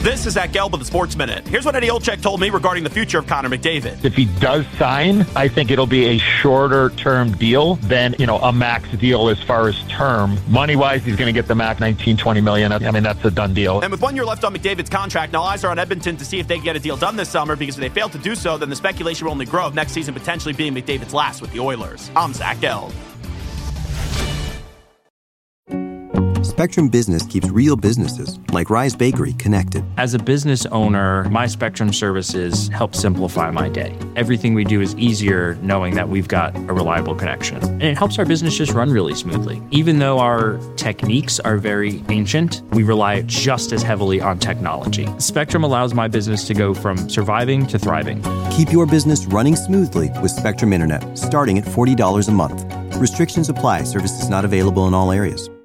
This is Zach Gelb with the Sports Minute. Here's what Eddie Olczyk told me regarding the future of Connor McDavid. If he does sign, I think it'll be a shorter-term deal than, a max deal as far as term. Money-wise, he's going to get the max $19-20 million. I mean, that's a done deal. And with 1 year left on McDavid's contract, now eyes are on Edmonton to see if they can get a deal done this summer, because if they fail to do so, then the speculation will only grow of next season potentially being McDavid's last with the Oilers. I'm Zach Gelb. Spectrum Business keeps real businesses, like Rise Bakery, connected. As a business owner, my Spectrum services help simplify my day. Everything we do is easier knowing that we've got a reliable connection. And it helps our business just run really smoothly. Even though our techniques are very ancient, we rely just as heavily on technology. Spectrum allows my business to go from surviving to thriving. Keep your business running smoothly with Spectrum Internet, starting at $40 a month. Restrictions apply. Services not available in all areas.